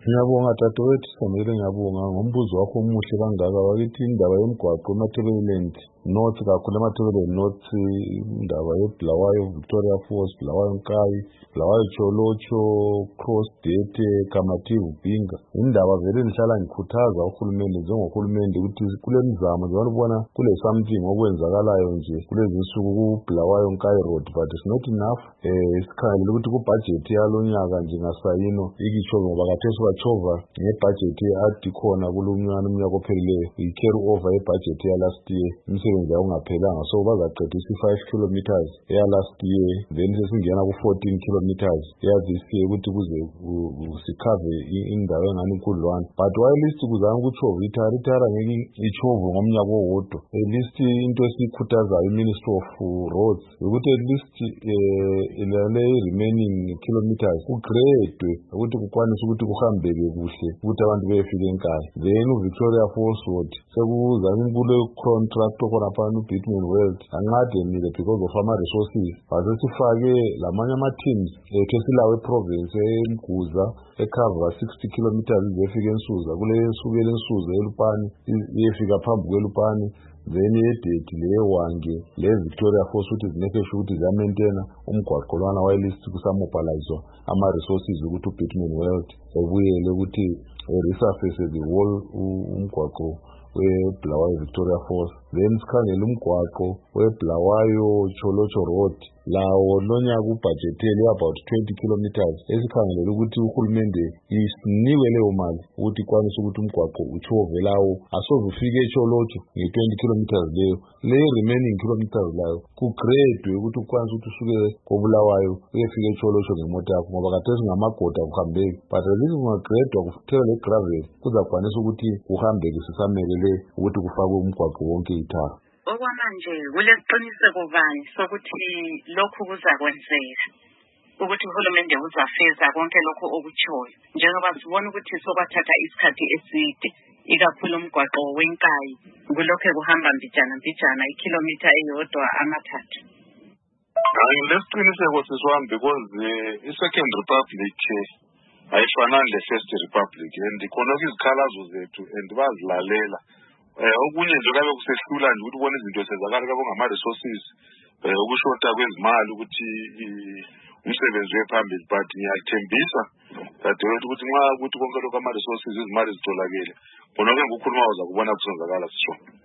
Ngiyabonga dadewethu Samile, ngiyabonga ngombuzo wakho omuhle kangaka. Wakithi indaba yomgwaqo eMatabeleland North, kakhulu eMatabeleland North, indaba yeBulawayo Victoria Falls, Bulawayo Nkayi, Bulawayo Cholocho, Cross Dete, Kamativu Binga, indaba vele nihlala ngikhuthaza uhulumende njengohulumende ukuthi kule mizamo njengoba kule something okwenzakalayo nje kulezi nsuku kuBulawayo Nkayi Road, but it's not enough. Isikhangelele ukuthi kubudget yalo nyaka nje ngasayino ikitsho ngoba kathesi bachova ngebudget adi khona kulumnyana umnyaka ophelileyo, i-carry over yebudget ya last year, imisebenzi yakungaphelanga, so bazaqedisa 5 kilometers ya last year, then sesingena ku 14 kilometers ya this year ukuthi kuze sikhave indawo engani inkudlwana. But while list kuzama ukuchova itharitara ngeke ichove ngomnyaka owodwa, at least into esikhuthaza i-Ministry of Roads ukuthi at least ilale remaining kilometers kugradwe ukuthi kukwanise ukuthi kuhambeke kuhle ukuthi abantu befike enkaya. Then uVictoria Falls Road sekuzama inkulu contract khonapha uBitman World ancade because of ama-resources, basesifake lamanye ama-teams esilawe eprovince eMguza ecover 60 kilometers zefika eNsuza, kule nsukela eNsuza eLupane iyefika phambi kweLupane, then yedeti lewange le-Victoria Falls ukuthi zineke sure ukuthi ziyamaintaina umgwaqo lwana wayelist kusamobilizwa ama-resources ukuthi uBitman World ebuyele ukuthi resurface the whole umgwaqo weBulawayo Victoria Falls. Then sikhangele umgwaqo weBulawayo Cholocho Road, lawo lonyaka ubudgetele about 20 kilometers, esikhangelele ukuthi uhulumende isinikwe leyo mali ukuthi ikwanise ukuthi umgwaqo uchove lawo asoze ufike eCholocho nge-20 kilometers le remaining kilometers layo kugradwe ukuthi ukwanise ukuthi usuke koBulawayo uyefika eCholocho ngemoto yakho, ngoba kathesi ngamagoda kuhambeki, but least kungagradwa kuthela le-gravel kuzakwanisa ukuthi kuhambeke sisamelele ukuthi kufakwe umgwaqo wonke ithara. Okwamanje kulesiqiniseko bani sokuthi lokhu kuzakwenzeka, ukuthi uhulumende uzafeza konke lokho okutshoyo, njengoba sibona ukuthi sokwathatha isikhathi eside, ikakhulu umgwaqo weNkayi kulokho kuhamba mbijana ikilometer eyodwa amathathu? Ngilesiqiniseko siswami because i-Second Republic ayifanani le-First Republic, and khona izikhalazo zethu and bazilalela. Okunye nje kabe kusehlula nje ukuthi ubone izinto sezakala kabo ngama-resources, ukushota kwezimali ukuthi umsebenzi wephambili, but ngiyathembisa dadewethu ukuthi nxa ukuthi konke lokho ama-resources izimali zitholakele khona ke ngokukhuluma uzakubona kusenzakala sisho.